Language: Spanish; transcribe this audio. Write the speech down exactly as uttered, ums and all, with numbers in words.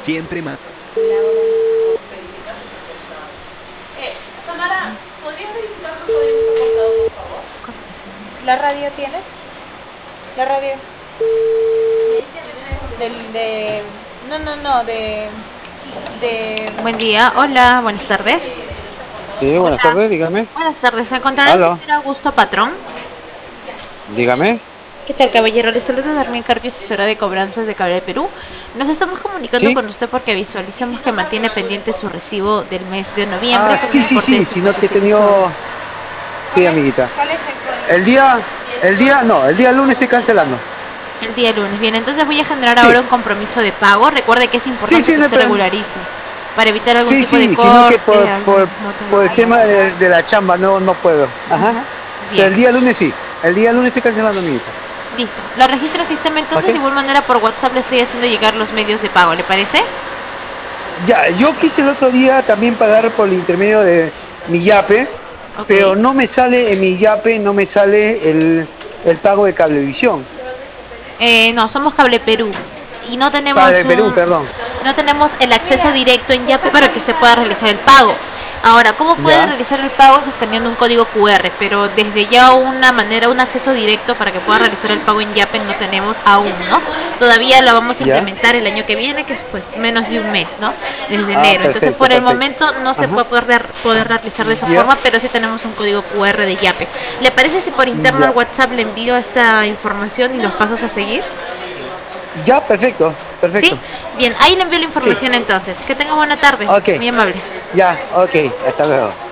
siempre más. Eh, Samara, ¿podrías verificar los códigos aportados, por favor? ¿La radio tienes? La radio. Del, de... No, no, no, de... de... Buen día, hola, buenas tardes. Sí, buenas Hola. tardes, dígame. Buenas tardes, ¿se encontrará el Aló. señor Augusto Patrón? Dígame. ¿Qué tal, caballero? Le saluda Darmin Carpio, asesora de cobranzas de Cable Perú. Nos estamos comunicando ¿Sí? con usted porque visualizamos que mantiene pendiente su recibo del mes de noviembre. Ah, con sí, un sí, importe sí, de sino que he cincuenta y cinco tenido... soles. Sí, amiguita. ¿Cuál es el código? El día, el día, no, el día lunes estoy cancelando. El día lunes. Bien, entonces voy a generar Sí. ahora un compromiso de pago. Recuerde que es importante Sí, sí, que no usted hay regularice para evitar algún Sí, tipo sí, de sino corte. que por, algún por, motivo. por el tema de, de la chamba no, no puedo. Ajá. Ujú. Pero Bien. el día lunes sí. El día lunes estoy cancelando, amiguita. Listo. Lo registro el sistema entonces. ¿Ok? De igual manera por WhatsApp le estoy haciendo llegar los medios de pago. ¿Le parece? Ya, yo quise el otro día también pagar por el intermedio de mi Yape, Ok. pero no me sale en mi Yape, no me sale el, el pago de cablevisión. Eh, no, somos Cable Perú y no tenemos Para el Perú, un, perdón. no tenemos el acceso directo en Yape para que usted pueda realizar el pago. Ahora, ¿cómo puede Ya, realizar el pago? Es escaneando un código Q R, pero desde ya una manera, un acceso directo para que pueda realizar el pago en Yape no tenemos aún, ¿no? Todavía lo vamos a ya. implementar el año que viene, que es pues menos de un mes, ¿no? Desde Ah, enero. Entonces, perfecto, por el perfecto. momento no se Ajá. puede poder, poder realizar de esa Ya, forma, pero sí tenemos un código Q R de Yape. ¿Le parece si por interno al ya. WhatsApp le envío esta información y los pasos a seguir? Ya, perfecto, ¿Sí? perfecto. Bien, ahí le envío la Sí, información entonces. Que tenga buena tarde. ok. Muy amable. Ya, ok. Hasta luego.